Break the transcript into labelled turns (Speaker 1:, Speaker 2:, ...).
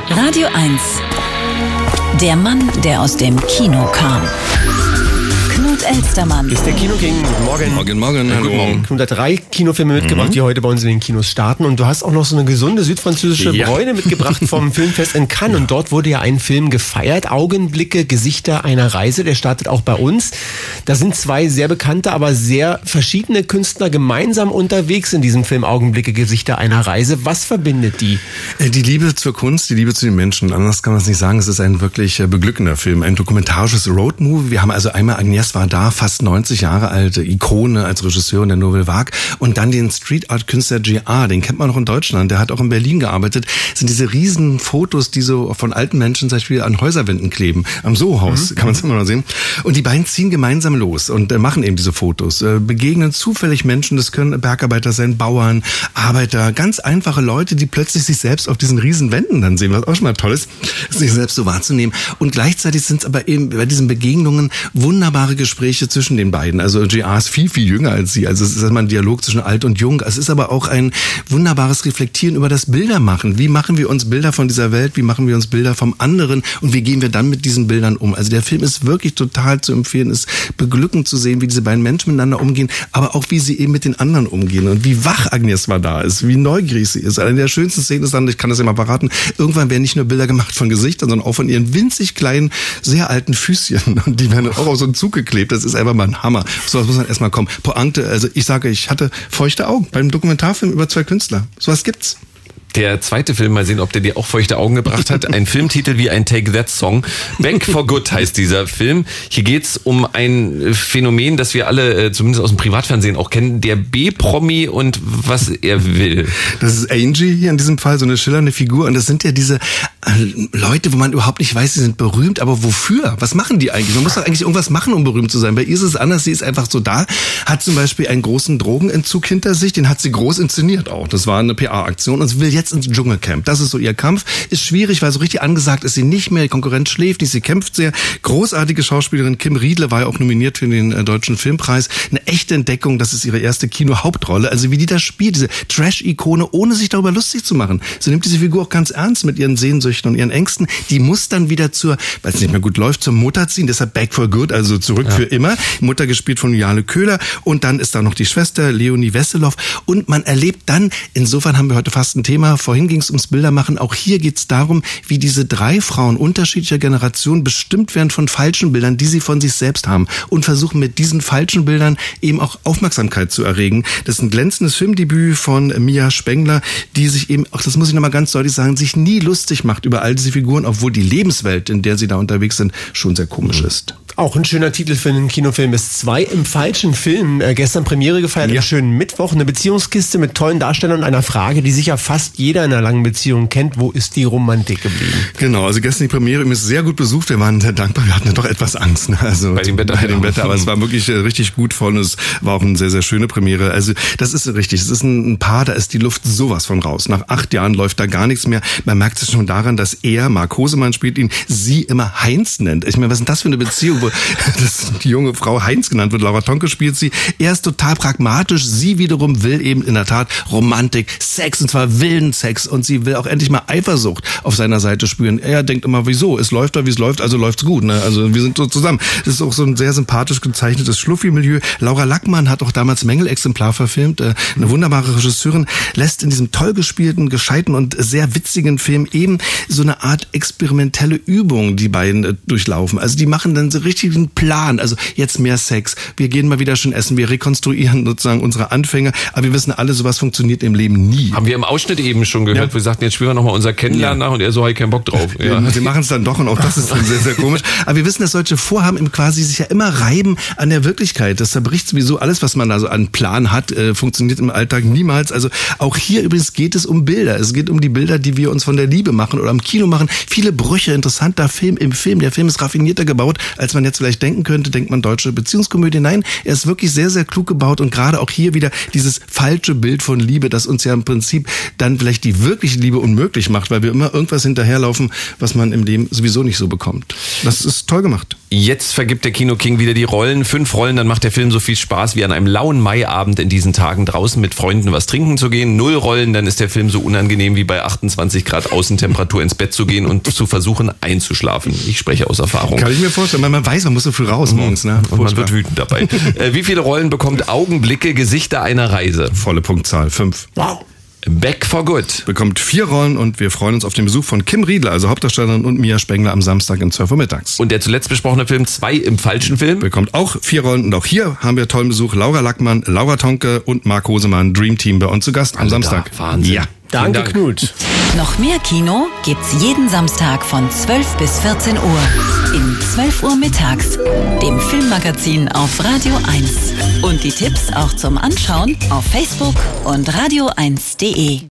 Speaker 1: Radio 1. Der Mann, der aus dem Kino kam. Knut Elstermann.
Speaker 2: Ist der Kinoking. Guten Morgen.
Speaker 3: Morgen.
Speaker 2: Hallo. Knut hat 3 Kinofilme mitgebracht, die heute bei uns in den Kinos starten. Und du hast auch noch so eine gesunde südfranzösische Bräune mitgebracht vom Filmfest in Cannes. Und dort wurde ja ein Film gefeiert. Augenblicke, Gesichter einer Reise. Der startet auch bei uns. Da sind 2 sehr bekannte, aber sehr verschiedene Künstler gemeinsam unterwegs in diesem Film Augenblicke, Gesichter einer Reise. Was verbindet die?
Speaker 3: Die Liebe zur Kunst, die Liebe zu den Menschen. Anders kann man es nicht sagen. Es ist ein wirklich beglückender Film. Ein dokumentarisches Roadmovie. Wir haben also einmal Agnès Varda, fast 90 Jahre alte Ikone als Regisseurin der Nouvelle Vague. Und dann den Street-Art-Künstler J.R., den kennt man noch in Deutschland. Der hat auch in Berlin gearbeitet. Das sind diese riesen Fotos, die so von alten Menschen zum Beispiel an Häuserwänden kleben. Am Soho-Haus kann man es immer noch sehen. Und die beiden ziehen gemeinsam los und machen eben diese Fotos. Begegnen zufällig Menschen, das können Bergarbeiter sein, Bauern, Arbeiter, ganz einfache Leute, die plötzlich sich selbst auf diesen riesen Wänden dann sehen, was auch schon mal toll ist, sich selbst so wahrzunehmen. Und gleichzeitig sind es aber eben bei diesen Begegnungen wunderbare Gespräche zwischen den beiden. Also J.R. ist viel, viel jünger als sie. Also es ist immer ein Dialog zwischen alt und jung. Es ist aber auch ein wunderbares Reflektieren über das Bildermachen. Wie machen wir uns Bilder von dieser Welt? Wie machen wir uns Bilder vom anderen? Und wie gehen wir dann mit diesen Bildern um? Also der Film ist wirklich total zu empfehlen. Es ist beglückend zu sehen, wie diese beiden Menschen miteinander umgehen, aber auch wie sie eben mit den anderen umgehen und wie wach Agnès Varda ist, wie neugierig sie ist. Eine der schönsten Szenen ist dann, ich kann das ja mal verraten, irgendwann werden nicht nur Bilder gemacht von Gesichtern, sondern auch von ihren winzig kleinen, sehr alten Füßchen. Und die werden auch auf so einen Zug geklebt. Das ist einfach mal ein Hammer. So was muss dann erstmal kommen. Pointe, also ich sage, ich hatte feuchte Augen beim Dokumentarfilm über 2 Künstler. So was gibt's.
Speaker 4: Der zweite Film, mal sehen, ob der dir auch feuchte Augen gebracht hat. Ein Filmtitel wie ein Take That Song. Back for Good heißt dieser Film. Hier geht's um ein Phänomen, das wir alle, zumindest aus dem Privatfernsehen auch kennen, der B-Promi und was er will.
Speaker 3: Das ist Angie hier in diesem Fall, so eine schillernde Figur. Und das sind ja diese Leute, wo man überhaupt nicht weiß, sie sind berühmt, aber wofür? Was machen die eigentlich? Man muss doch eigentlich irgendwas machen, um berühmt zu sein. Bei ihr ist es anders, sie ist einfach so da, hat zum Beispiel einen großen Drogenentzug hinter sich, den hat sie groß inszeniert auch. Das war eine PR-Aktion und sie will jetzt ins Dschungelcamp. Das ist so ihr Kampf. Ist schwierig, weil so richtig angesagt ist sie nicht mehr. Die Konkurrenz schläft nicht, sie kämpft sehr. Großartige Schauspielerin Kim Riedle war ja auch nominiert für den Deutschen Filmpreis. Eine echte Entdeckung, das ist ihre erste Kino-Hauptrolle. Also wie die das spielt, diese Trash-Ikone, ohne sich darüber lustig zu machen. Sie nimmt diese Figur auch ganz ernst mit ihren Sehnsüchten und ihren Ängsten. Die muss dann wieder weil es nicht mehr gut läuft, zur Mutter ziehen. Deshalb Back for Good, also zurück für immer. Mutter gespielt von Juliane Köhler. Und dann ist da noch die Schwester Leonie Wesselow. Und man erlebt dann, insofern haben wir heute fast ein Thema, vorhin ging es ums Bildermachen, auch hier geht es darum, wie diese 3 Frauen unterschiedlicher Generationen bestimmt werden von falschen Bildern, die sie von sich selbst haben und versuchen mit diesen falschen Bildern eben auch Aufmerksamkeit zu erregen. Das ist ein glänzendes Filmdebüt von Mia Spengler, die sich eben, auch das muss ich nochmal ganz deutlich sagen, sich nie lustig macht über all diese Figuren, obwohl die Lebenswelt, in der sie da unterwegs sind, schon sehr komisch ist.
Speaker 2: Auch ein schöner Titel für einen Kinofilm ist 2 im falschen Film. Gestern Premiere gefeiert, einen schönen Mittwoch. Eine Beziehungskiste mit tollen Darstellern und einer Frage, die sicher fast jeder in einer langen Beziehung kennt. Wo ist die Romantik geblieben?
Speaker 3: Genau, also gestern die Premiere ist sehr gut besucht. Wir waren sehr dankbar. Wir hatten ja doch etwas Angst. Ne? Also bei dem Wetter. Aber es war wirklich richtig gut voll und es war auch eine sehr, sehr schöne Premiere. Also das ist richtig. Es ist ein Paar, da ist die Luft sowas von raus. Nach 8 Jahren läuft da gar nichts mehr. Man merkt es schon daran, dass er, Mark Hosemann spielt ihn, sie immer Heinz nennt. Ich meine, was ist denn das für eine Beziehung, wo die junge Frau Heinz genannt wird? Laura Tonke spielt sie. Er ist total pragmatisch. Sie wiederum will eben in der Tat Romantik, Sex, und zwar wilden Sex. Und sie will auch endlich mal Eifersucht auf seiner Seite spüren. Er denkt immer, wieso? Es läuft da, wie es läuft, also läuft's gut. Ne? Also wir sind so zusammen. Das ist auch so ein sehr sympathisch gezeichnetes Schluffi-Milieu. Laura Lackmann hat auch damals Mängelexemplar verfilmt. Eine wunderbare Regisseurin, lässt in diesem toll gespielten, gescheiten und sehr witzigen Film eben so eine Art experimentelle Übung die beiden durchlaufen. Also die machen dann so richtig einen Plan. Also jetzt mehr Sex. Wir gehen mal wieder schön essen. Wir rekonstruieren sozusagen unsere Anfänge. Aber wir wissen alle, sowas funktioniert im Leben nie.
Speaker 4: Haben wir im Ausschnitt eben schon gehört. Wir sagten, jetzt spielen wir nochmal unser Kennenlernen nach und er so, habe ich keinen Bock drauf.
Speaker 3: Ja. Sie machen es dann doch und auch das ist dann sehr, sehr komisch. Aber wir wissen, dass solche Vorhaben im quasi sich ja immer reiben an der Wirklichkeit. Das zerbricht sowieso alles, was man da so an Plan hat, funktioniert im Alltag niemals. Also auch hier übrigens geht es um Bilder. Es geht um die Bilder, die wir uns von der Liebe machen oder am Kino machen. Viele Brüche, interessanter Film im Film. Der Film ist raffinierter gebaut, als man jetzt vielleicht denken könnte. Denkt man deutsche Beziehungskomödie. Nein, er ist wirklich sehr, sehr klug gebaut und gerade auch hier wieder dieses falsche Bild von Liebe, das uns ja im Prinzip dann vielleicht die wirkliche Liebe unmöglich macht, weil wir immer irgendwas hinterherlaufen, was man im Leben sowieso nicht so bekommt. Das ist toll gemacht.
Speaker 4: Jetzt vergibt der Kino-King wieder die Rollen. 5 Rollen, dann macht der Film so viel Spaß wie an einem lauen Maiabend in diesen Tagen draußen mit Freunden was trinken zu gehen. 0 Rollen, dann ist der Film so unangenehm wie bei 28 Grad Außentemperatur ins Bett zu gehen und zu versuchen einzuschlafen. Ich spreche aus Erfahrung.
Speaker 3: Kann ich mir vorstellen, man weiß, man muss so früh raus morgens. Ne?
Speaker 4: Und man wird wütend dabei. Wie viele Rollen bekommt Augenblicke, Gesichter einer Reise?
Speaker 3: Volle Punktzahl, 5.
Speaker 2: Wow.
Speaker 4: Back for Good
Speaker 3: bekommt 4 Rollen und wir freuen uns auf den Besuch von Kim Riedler, also Hauptdarstellerin, und Mia Spengler am Samstag um 12 Uhr mittags.
Speaker 4: Und der zuletzt besprochene Film 2 im falschen Film
Speaker 3: bekommt auch 4 Rollen und auch hier haben wir tollen Besuch. Laura Lackmann, Laura Tonke und Marc Hosemann, Dream Team bei uns zu Gast am Samstag.
Speaker 4: Wahnsinn.
Speaker 3: Ja.
Speaker 2: Danke, Knut.
Speaker 1: Noch mehr Kino gibt's jeden Samstag von 12 bis 14 Uhr. In 12 Uhr mittags, dem Filmmagazin auf Radio 1. Und die Tipps auch zum Anschauen auf Facebook und radio1.de.